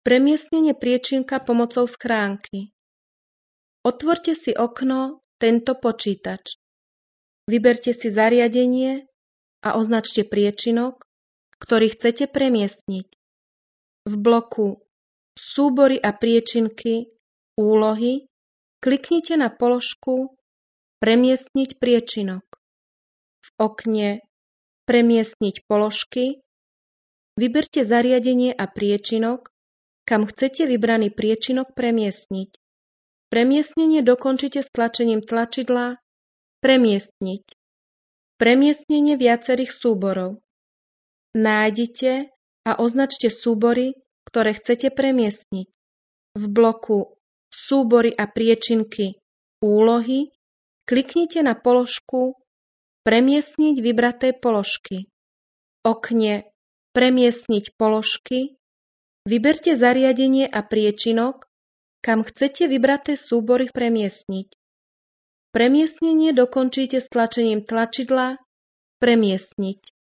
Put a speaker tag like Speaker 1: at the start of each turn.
Speaker 1: Premiestnenie priečinka pomocou schránky. Otvorte si okno Tento počítač. Vyberte si zariadenie a označte priečinok, ktorý chcete premiestniť. V bloku Súbory a priečinky, úlohy kliknite na položku Premiestniť priečinok. V okne Premiestniť položky vyberte zariadenie a priečinok, kam chcete vybraný priečinok premiestniť. Premiestnenie dokončite stlačením tlačidla Premiestniť. Premiestnenie viacerých súborov. Nájdite a označte súbory, ktoré chcete premiestniť. V bloku Súbory a priečinky, úlohy kliknite na položku Premiestniť vybraté položky. V okne Premiestniť položky vyberte zariadenie a priečinok, kam chcete vybraté súbory premiestniť. Premiestnenie dokončíte stlačením tlačidla Premiestniť.